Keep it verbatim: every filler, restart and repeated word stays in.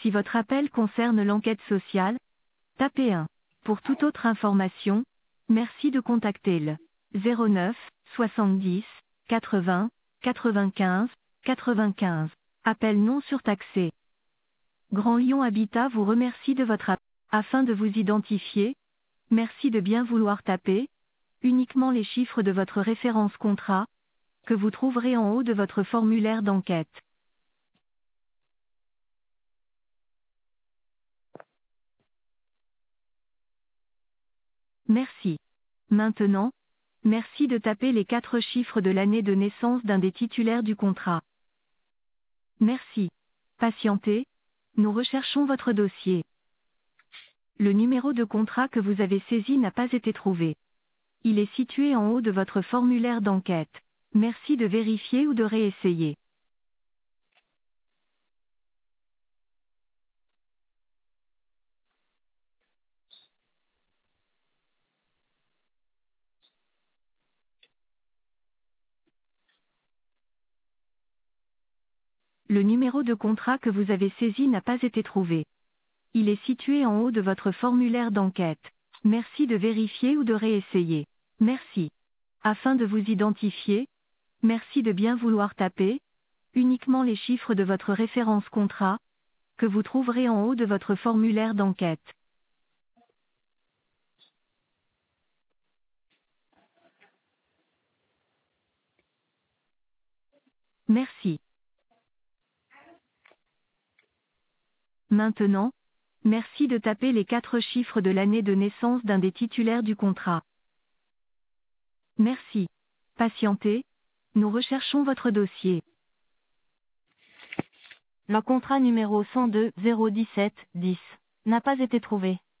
Si votre appel concerne l'enquête sociale, tapez un. Pour toute autre information, merci de contacter le zéro neuf soixante-dix quatre-vingts quatre-vingt-quinze quatre-vingt-quinze. Appel non surtaxé. Grand Lyon Habitat vous remercie de votre appel. Afin de vous identifier, merci de bien vouloir taper uniquement les chiffres de votre référence contrat, que vous trouverez en haut de votre formulaire d'enquête. Merci. Maintenant, merci de taper les quatre chiffres de l'année de naissance d'un des titulaires du contrat. Merci. Patientez, nous recherchons votre dossier. Le numéro de contrat que vous avez saisi n'a pas été trouvé. Il est situé en haut de votre formulaire d'enquête. Merci de vérifier ou de réessayer. Le numéro de contrat que vous avez saisi n'a pas été trouvé. Il est situé en haut de votre formulaire d'enquête. Merci de vérifier ou de réessayer. Merci. Afin de vous identifier, merci de bien vouloir taper uniquement les chiffres de votre référence contrat, que vous trouverez en haut de votre formulaire d'enquête. Merci. Maintenant, merci de taper les quatre chiffres de l'année de naissance d'un des titulaires du contrat. Merci. Patientez, nous recherchons votre dossier. Le contrat numéro cent deux zéro dix-sept dix n'a pas été trouvé.